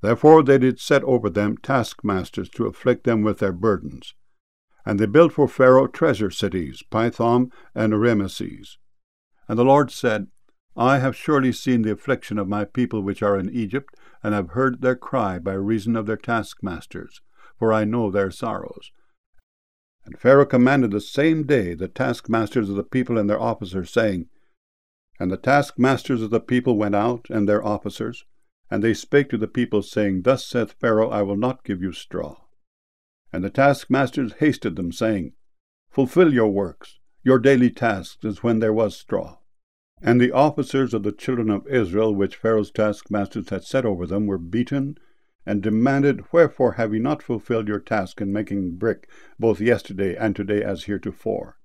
Therefore they did set over them taskmasters to afflict them with their burdens. And they built for Pharaoh treasure cities, Pithom and Rameses. And the Lord said, I have surely seen the affliction of my people which are in Egypt, and have heard their cry by reason of their taskmasters, for I know their sorrows. And Pharaoh commanded the same day the taskmasters of the people and their officers, saying, And the taskmasters of the people went out, and their officers, and they spake to the people, saying, Thus saith Pharaoh, I will not give you straw. And the taskmasters hasted them, saying, Fulfill your works, your daily tasks, as when there was straw. And the officers of the children of Israel, which Pharaoh's taskmasters had set over them, were beaten, and demanded, Wherefore have ye not fulfilled your task in making brick, both yesterday and today as heretofore?